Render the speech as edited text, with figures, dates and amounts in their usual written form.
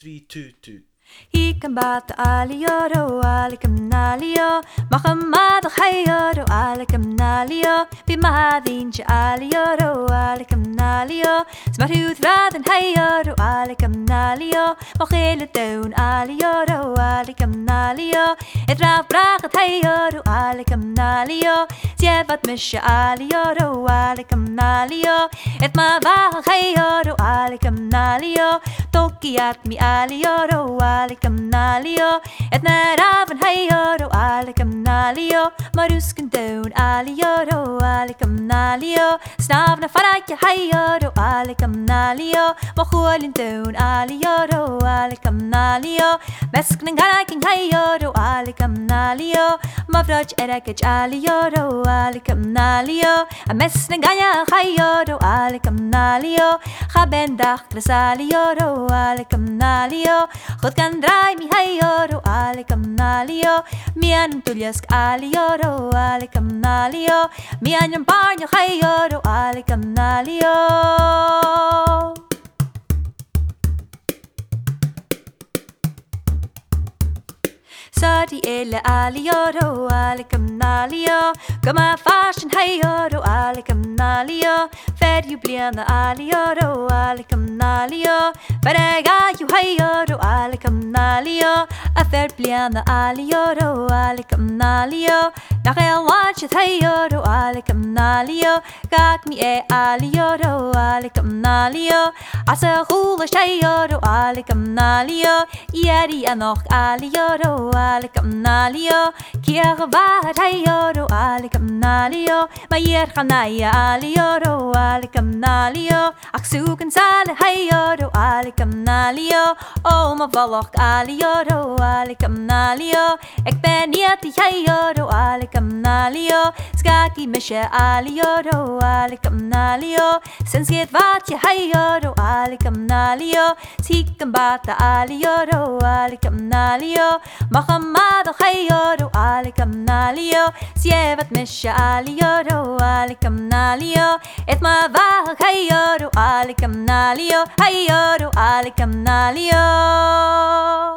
3, 2, 2. Ikan bata aliyoro alikam nalio Makamada hayoro alikam nalio Bimahadin cha aliyoro alikam nalio Smarut radan hayoro alikam nalio Mokhila down aliyoro alikam nalio Etraf brakat hayoro alikam nalio Zievat misha aliyoro alikam nalio Et ma vaha hayoro alikam nalio Tokiat mi aliyoro alikam nalio Et naravan hayoro alikam nalio Maruskan down aliyoro alikam nalio Snavna faraya hayoro alikam nalio Mokhulin down aliyoro alikam nalio Meskning haraking hayoro alikam nalio Mavraj erakaj aliyoro alikam nalio Amesning gaya hayoro alikam nalio Khabendach kras aliyoro alikam nalio Khod kan drai mi hayoro alikam nalio Mian tulyask aliyoro alikam nalio Mian yung parnyo hayoro alikam nalio Sadi ele aliyoro alikam nalio Gama fashion hayoro alikam nalio Fed you bliana aliyoro alikam nalio Verega you hayoro alikam nalio Afer bliana aliyoro alikam nalio Nakel watch it hayoro alikam nalio Gak mi e aliyoro alikam nalio Asa hula hayoro alikam nalio Yeri anoch aliyoro alikam nalio Kia gavad hayoro alikam nalio Mayer khanaya aliyoro alikam nalio Aksukan sale hayoro alikam nalio O mavaloch aliyoro alikam nalio Ek ben yeti hayoro alikam nalio Skaki misha aliyoro alikam nalio Senskiet vatje hayoro alikam nalio Sikam bata aliyoro alikam nalio Mahamado hayoro alikam nalio Sievat misha aliyoro alikam nalio Et ma vahag hayoro alikam nalio Hayoro alikam nalio